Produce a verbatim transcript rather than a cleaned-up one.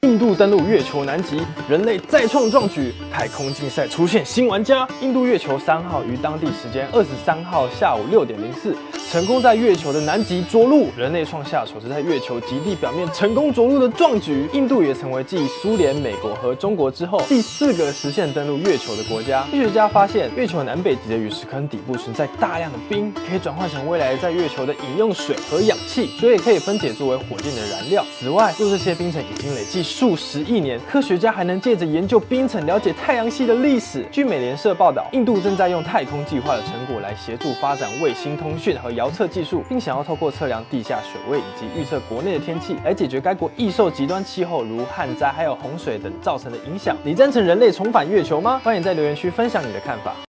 印度登陆月球南极，人类再创壮举，太空竞赛出现新玩家。印度月球三号于当地时间二十三号下午六点零四，成功在月球的南极着陆，人类创下首次在月球极地表面成功着陆的壮举。印度也成为继苏联、美国和中国之后第四个实现登陆月球的国家。科学家发现，月球南北极的陨石坑底部存在大量的冰，可以转换成未来在月球的饮用水和氧气，水也可以分解作为火箭的燃料。此外，若这些冰层已经累计数十亿年，科学家还能借着研究冰层了解太阳系的历史。据美联社报道，印度正在用太空计划的成果来协助发展卫星通讯和遥测技术，并想要透过测量地下水位以及预测国内的天气，来解决该国易受极端气候如旱灾还有洪水等造成的影响。你赞成人类重返月球吗？欢迎在留言区分享你的看法。